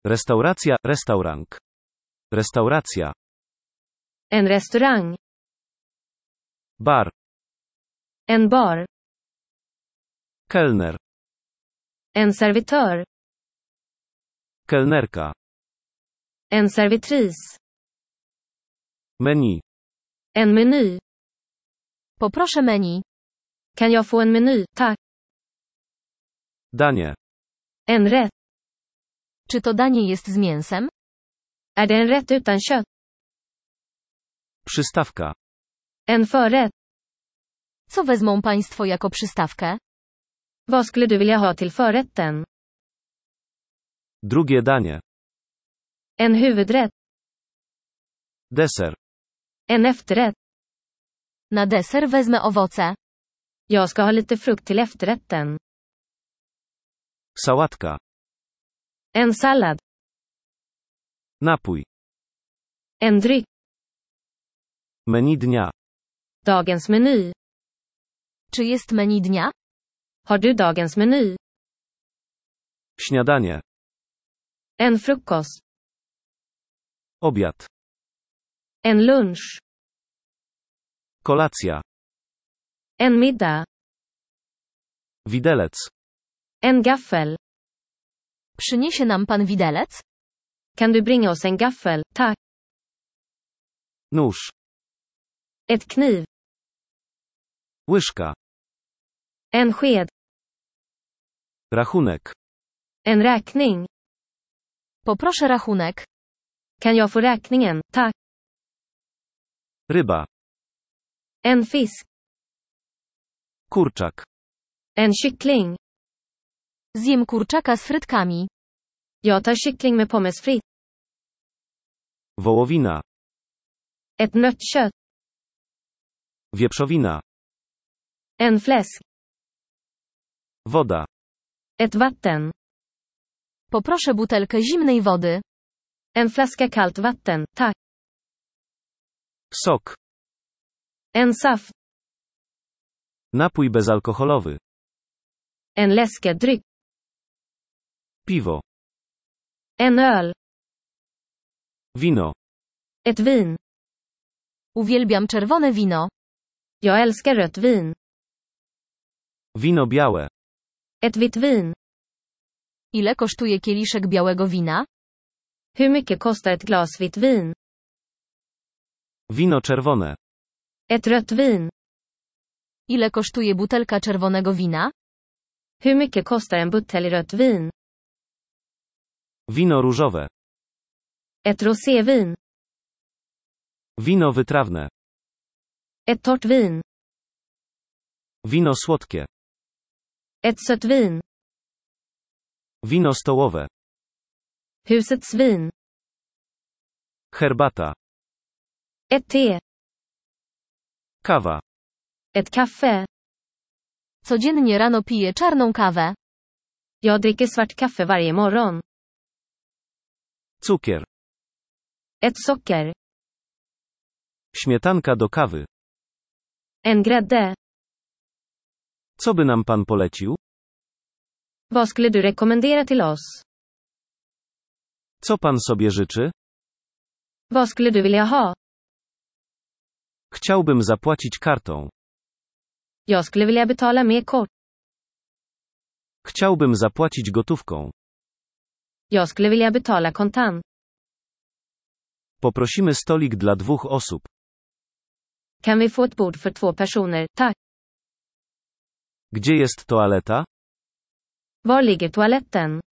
Restauracja, restaurang. Restauracja. En restaurang. Bar. En bar. Kelner. En servitör. Kelnerka. En servitris. Menu. En meny. Poproszę menu. Kan jag få en meny, tack? Danie. En rätt. Czy to danie jest z mięsem? Är det en rätt utan kött? Przystawka. En förrätt. Co wezmą Państwo jako przystawkę? Vad skulle du vilja ha till förrätten? Drugie danie. En huvudrätt. Deser. En efterrätt. Na deser wezmę owoce. Jag ska ha lite frukt till efterrätten. Sałatka. En sallad. Napój. En dryck. Menu dnia. Dagens meny. Czy jest menu dnia? Har du dagens meny? Śniadanie. En frukost. Obiad. En lunch. Kolacja. En middag. Widelec. En gaffel. Przyniesie nam Pan widelec? Kan du bringa oss en gaffel, tack? Nóż. Ett kniv. Łyżka. En sked. Rachunek. En räkning. Poproszę rachunek. Kan jag få räkningen, tack? Ryba. En fisk. Kurczak. En kyckling. Zjem kurczaka z frytkami. Jag tar kyckling med pommes frites. Wołowina. Ett nötkött. Wieprzowina. En fläsk. Woda. Ett vatten. Poproszę butelkę zimnej wody. En flaska kallt vatten, tack. Sok. En saft. Napój bezalkoholowy. En läskedryck. Piwo. En öl. Wino. Ett vin. Uwielbiam czerwone wino. Jag älskar rött vin. Wino białe. Ett vitt vin. Ile kosztuje kieliszek białego wina? Hur mycket kostar ett glas vitt vin? Wino czerwone. Ett rött vin. Ile kosztuje butelka czerwonego wina? Hur mycket kostar en butelj rött vin? Wino różowe. Ett rosévin. Wino wytrawne. Ett torrt vin. Wino słodkie. Ett sött vin. Wino stołowe. Husets vin. Herbata. Ett te. Kawa. Ett kaffe. Codziennie rano piję czarną kawę. Jag dricker svart kaffe varje morgon. Cukier. Ett socker. Śmietanka do kawy. En grädde. Co by nam pan polecił? Vad skulle du rekommendera till oss? Co pan sobie życzy? Vad skulle du vilja ha? Chciałbym zapłacić kartą. Jag skulle vilja betala med kort. Chciałbym zapłacić gotówką. Jag skulle vilja betala kontant. Poprosimy stolik dla 2 osób. Kan vi få ett bord för 2 personer, tack? Gdzie jest toaleta? Var ligger toaletten?